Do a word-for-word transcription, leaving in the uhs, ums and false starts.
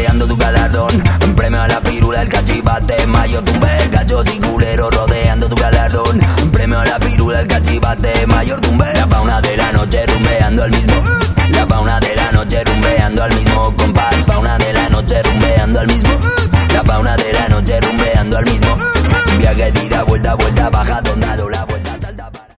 rodeando tu galardón. Premio a la pirula, el cachivate, mayo tumbé, gallos y culeros rodeando tu galardón. Premio a la pirula, el cachivate, mayor tumbé, la fauna de la noche rumbeando al mismo.